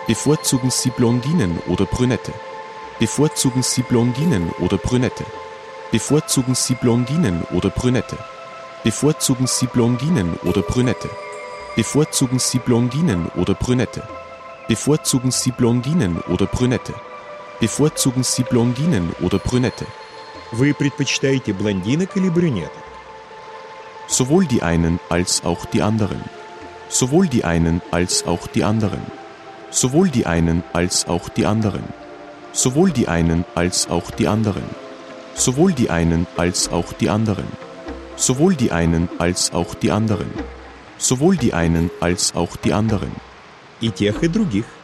Bevorzugen Sie Blondinen oder Brünette? Bevorzugen Sie Blondinen oder Brünette? Bevorzugen Sie Blondinen oder Brünette? Bevorzugen Sie Blondinen oder Brünette? Bevorzugen Sie Blondinen oder Brünette? Bevorzugen Sie Blondinen oder Brünette? Bevorzugen Sie Blondinen oder Brünette? Вы предпочитаете блондинок или брюнеток? Sowohl die einen als auch die anderen. Sowohl die einen als auch die anderen. Sowohl die einen als auch die anderen. Sowohl die einen als auch die anderen. Sowohl die einen als auch die anderen. Sowohl die einen als auch die anderen. Sowohl die einen als auch die anderen. И тех, и других.